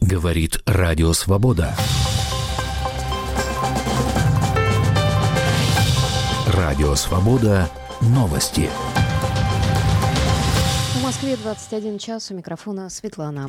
Говорит Радио Свобода. Радио Свобода. Новости. В Москве 21 час. У микрофона Светлана.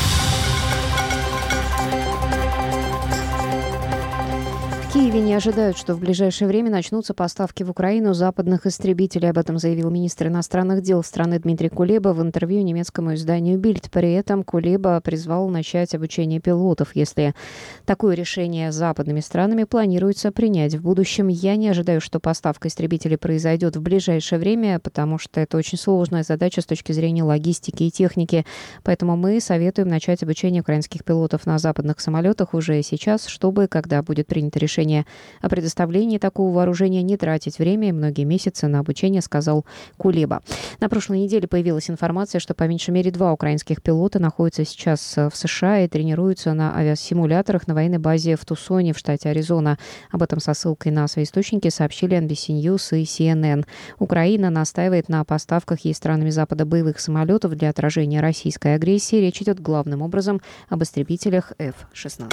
В Киеве не ожидают, что в ближайшее время начнутся поставки в Украину западных истребителей. Об этом заявил министр иностранных дел страны Дмитрий Кулеба в интервью немецкому изданию «Бильд». При этом Кулеба призвал начать обучение пилотов, если такое решение западными странами планируется принять в будущем. Я не ожидаю, что поставка истребителей произойдет в ближайшее время, потому что это очень сложная задача с точки зрения логистики и техники. Поэтому мы советуем начать обучение украинских пилотов на западных самолетах уже сейчас, чтобы, когда будет принято решение о предоставлении такого вооружения, не тратить время и многие месяцы на обучение, сказал Кулеба. На прошлой неделе появилась информация, что по меньшей мере 2 украинских пилота находятся сейчас в США и тренируются на авиасимуляторах на военной базе в Тусоне в штате Аризона. Об этом со ссылкой на свои источники сообщили NBC News и CNN. Украина настаивает на поставках ей странами Запада боевых самолетов для отражения российской агрессии. Речь идет главным образом об истребителях F-16.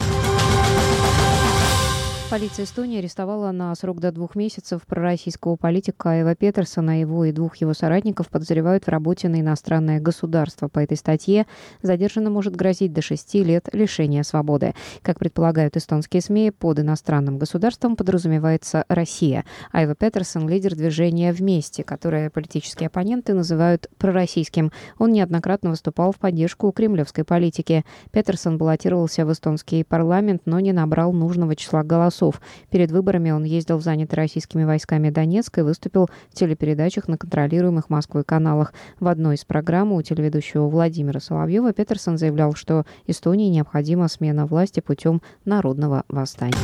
Полиция Эстонии арестовала на срок до 2 месяцев пророссийского политика Айва Петерсона. Его и 2 его соратников подозревают в работе на иностранное государство. По этой статье задержанным может грозить до 6 лет лишения свободы. Как предполагают эстонские СМИ, под иностранным государством подразумевается Россия. Айва Петерсон – лидер движения «Вместе», которое политические оппоненты называют пророссийским. Он неоднократно выступал в поддержку кремлевской политики. Петерсон баллотировался в эстонский парламент, но не набрал нужного числа голосов. Перед выборами он ездил в занятый российскими войсками Донецк и выступил в телепередачах на контролируемых Москвой каналах. В одной из программ у телеведущего Владимира Соловьева Петерсон заявлял, что Эстонии необходима смена власти путем народного восстания.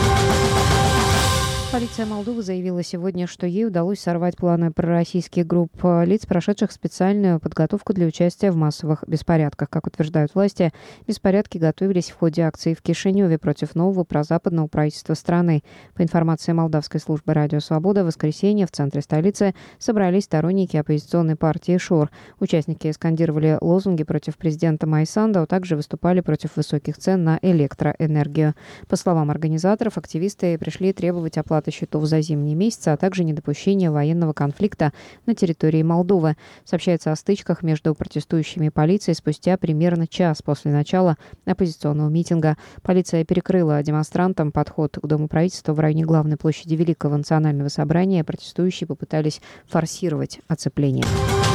Полиция Молдовы заявила сегодня, что ей удалось сорвать планы пророссийских групп лиц, прошедших специальную подготовку для участия в массовых беспорядках. Как утверждают власти, беспорядки готовились в ходе акции в Кишиневе против нового прозападного правительства страны. По информации молдавской службы «Радио Свобода», в воскресенье в центре столицы собрались сторонники оппозиционной партии ШОР. Участники скандировали лозунги против президента Майсанду, а также выступали против высоких цен на электроэнергию. По словам организаторов, активисты пришли требовать оплаты счетов за зимние месяцы, а также недопущения военного конфликта на территории Молдовы. Сообщается о стычках между протестующими и полицией спустя примерно час после начала оппозиционного митинга. Полиция перекрыла демонстрантам подход к Дому правительства в районе главной площади Великого национального собрания. Протестующие попытались форсировать оцепление.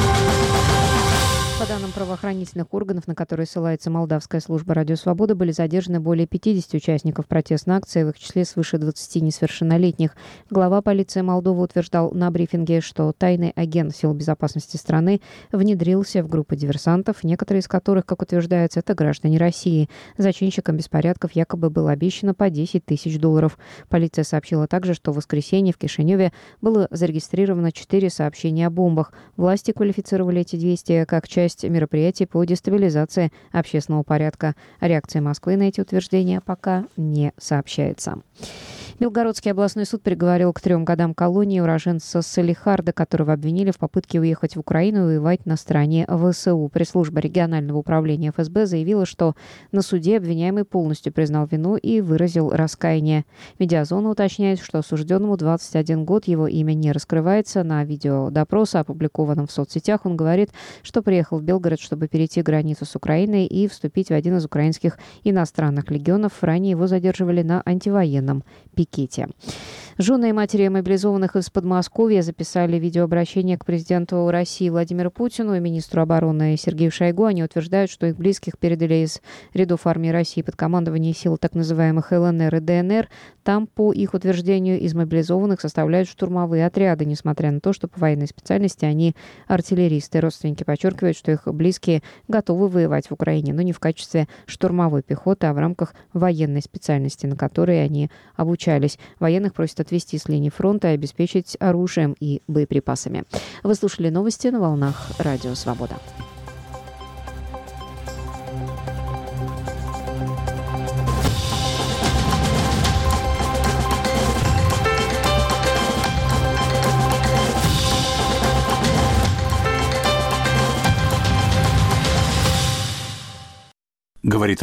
По данным правоохранительных органов, на которые ссылается молдавская служба «Радио Свобода», были задержаны более 50 участников протестной акции, в их числе свыше 20 несовершеннолетних. Глава полиции Молдовы утверждал на брифинге, что тайный агент сил безопасности страны внедрился в группу диверсантов, некоторые из которых, как утверждается, это граждане России. Зачинщикам беспорядков якобы было обещано по $10 тысяч. Полиция сообщила также, что в воскресенье в Кишиневе было зарегистрировано 4 сообщения о бомбах. Власти квалифицировали эти действия как часть мероприятий по дестабилизации общественного порядка. Реакция Москвы на эти утверждения пока не сообщается. Белгородский областной суд приговорил к 3 годам колонии уроженца Салихарда, которого обвинили в попытке уехать в Украину и воевать на стороне ВСУ. Пресс-служба регионального управления ФСБ заявила, что на суде обвиняемый полностью признал вину и выразил раскаяние. Медиазона уточняет, что осужденному 21 год, его имя не раскрывается. На видеодопросе, опубликованном в соцсетях, он говорит, что приехал в Белгород, чтобы перейти границу с Украиной и вступить в один из украинских иностранных легионов. Ранее его задерживали на антивоенном пикете. Жены и матери мобилизованных из Подмосковья записали видеообращение к президенту России Владимиру Путину и министру обороны Сергею Шойгу. Они утверждают, что их близких передали из рядов армии России под командование сил так называемых ЛНР и ДНР. Там, по их утверждению, из мобилизованных составляют штурмовые отряды, несмотря на то, что по военной специальности они артиллеристы. Родственники подчеркивают, что их близкие готовы воевать в Украине, но не в качестве штурмовой пехоты, а в рамках военной специальности, на которой они обучались. Военных просят отвести с линии фронта и обеспечить оружием и боеприпасами. Вы слушали новости на волнах Радио Свобода. Говорит